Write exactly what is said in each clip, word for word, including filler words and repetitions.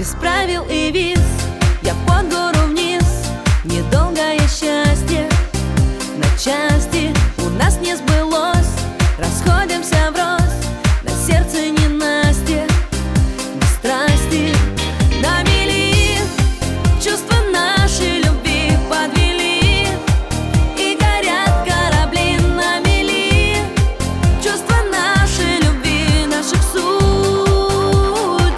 без правил и виз. Я под гору вниз, недолгое счастье на части у нас не сбылось. Расходимся врозь, на сердце ненастье, без страсти на мели. Чувства нашей любви подвели, и горят корабли на мели. Чувства нашей любви, наших судеб.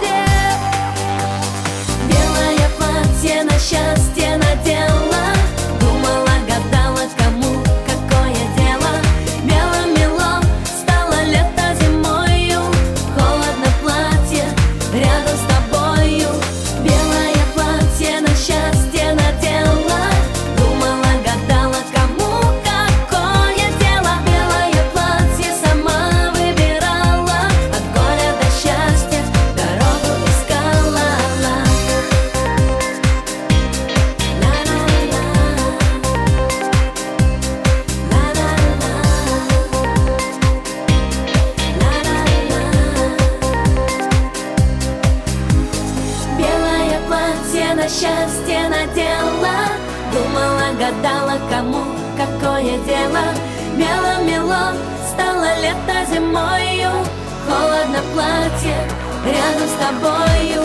Белое платье на счастье надела, думала, гадала, кому какое дело. Мело-мело стало лето зимою, холодно платье рядом с тобою. Белое платье на счастье надела, думала, гадала, кому какое дело. Белое платье сама выбирала, от горя до счастья дорогу искала. Белое платье на счастье надела, думала, гадала, кому какое дело. Мело-мело стало лето зимою, холодно платье рядом с тобою.